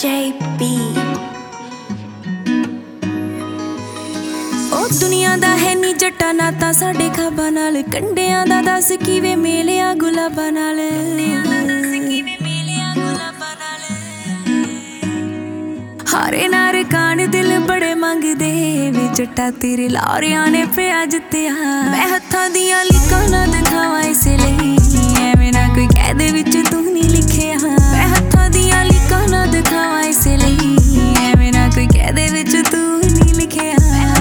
JB ਉਹ ਦੁਨੀਆ ਦਾ ਹੈ ਨੀ ਜੱਟਾ ਨਾ ਤਾਂ ਸਾਡੇ ਖਾਬਾਂ ਨਾਲ ਕੰਡਿਆਂ ਦਾ ਦੱਸ ਕਿਵੇਂ ਮੇਲਿਆ ਗੁਲਾਬਾਂ ਨਾਲ ਹਾਰੇ ਨਾਰ ਕਾਣ ਦਿਲ ਬੜੇ ਮੰਗਦੇ ਵੇ ਜੱਟਾ ਤੇਰੇ ਲਾਰਿਆਂ ਨੇ ਪਿਆ ਜਿੱਤਿਆ ਮੈਂ ਹੱਥਾਂ ਦੀਆਂ ਲਿਖਾਂ ਨਾ ਦਿਖਾਵਾਂ ਇਸ ਲਈ ਐਵੇਂ ਨਾ ਕੋਈ ਕਹਿ ਦੇ ਵਿੱਚ ਤੂੰ ਨਹੀਂ ਲਿਖਿਆ ਮੈਂ ਹੱਥਾਂ ਦੀਆਂ ਲਿਖਾਂ ਨਾ ਦਿਖਾਵਾਂ ਇਸ ਲਈ ਐਵੇਂ ਨਾ ਕੋਈ ਕਹਿ ਦੇ ਵਿੱਚ ਤੂੰ ਨਹੀਂ ਲਿਖਿਆ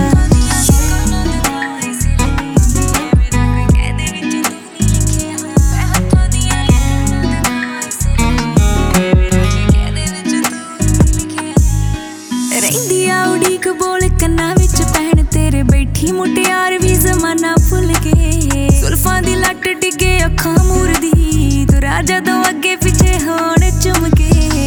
ਬੋਲ ਕੰਨਾਂ ਵਿੱਚ ਪੈਣ ਤੇਰੇ ਬੈਠੀ ਮੁਟਿਆਰ ਵੀ ਜ਼ਮਾਨਾ ਭੁੱਲ ਕੇ ਜ਼ੁਲਫਾਂ ਦੀ ਲੱਟ ਡਿੱਗੇ ਅੱਖਾਂ ਮੂਰਦੀ ਤੁਰਾ ਜਦੋਂ ਅੱਗੇ ਪਿੱਛੇ ਹੋਣ ਚੁੰਮ ਕੇ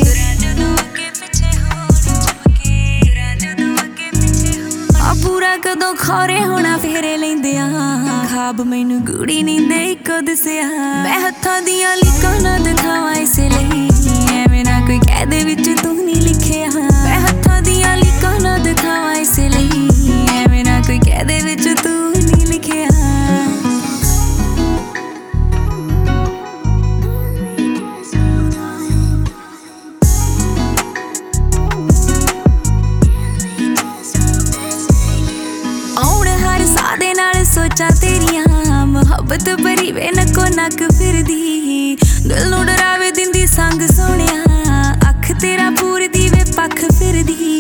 ਆ ਪੂਰਾ ਕਦੋਂ ਖੌਰੇ ਹੋਣਾ ਫੇਰੇ ਲੈਂਦਿਆਂ ਖਾਬ ਮੈਨੂੰ ਗੂੜੀ ਨੀਂਦੇ ਇੱਕੋ ਦਿਸਿਆ ਮੈਂ ਹੱਥਾਂ ਦੀਆਂ ਲਿਖਾਂ ਨਾ ਦਿਖਾਵਾਂ ਇਸ ਲਈ ਐਵੇਂ ਨਾ ਕੋਈ ਕਹਿ ਦੇ ਵਿੱਚ ਤੂੰ ਨਹੀਂ ਲਿਖਿਆ ਮੈਂ ਹੱਥਾਂ ਦੀਆਂ ਲਿਖਾਂ ਨਾ ਦਿਖਾਵਾਂ ਇਸ ਲਈ ਐਵੇਂ ਨਾ ਕੋਈ ਕਹਿ ਦੇ ਵਿੱਚ ਤੂੰ ਨਹੀਂ ਲਿਖਿਆ ਆਉਣ ਹਰ ਸਾਹ ਦੇ ਨਾਲ ਸੋਚਾਂ ਤੇਰੀਆਂ ਮੁਹੱਬਤ ਭਰੀ ਵੇ ਨੱਕੋ ਨੱਕ ਫਿਰਦੀ ਦਿਲ ਨੂੰ ਡਰਾਵੇ ਦਿੰਦੀ ਸੰਗ ਸੋਹਣਿਆ ਅੱਖ ਤੇਰਾ ਪੂਰਦੀ ਵੇ ਪੱਖ ਫਿਰਦੀ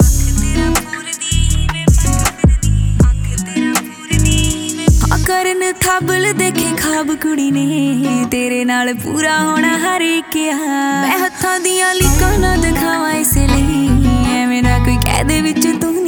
ਕਰਨ ਥਾਬਲ ਦੇਖੇ ਖਾਬ ਕੁੜੀ ਨੇ ਤੇਰੇ ਨਾਲ ਪੂਰਾ ਹੋਣਾ ਹਰ ਇੱਕ ਆ ਮੈਂ ਹੱਥਾਂ ਦੀਆਂ ਲਿਖਾਂ ਨਾ ਦਿਖਾਵਾਂ ਇਸ ਲਈ ਐਵੇਂ ਨਾ ਕੋਈ ਕਹਿ ਦੇ ਵਿੱਚ ਤੂੰ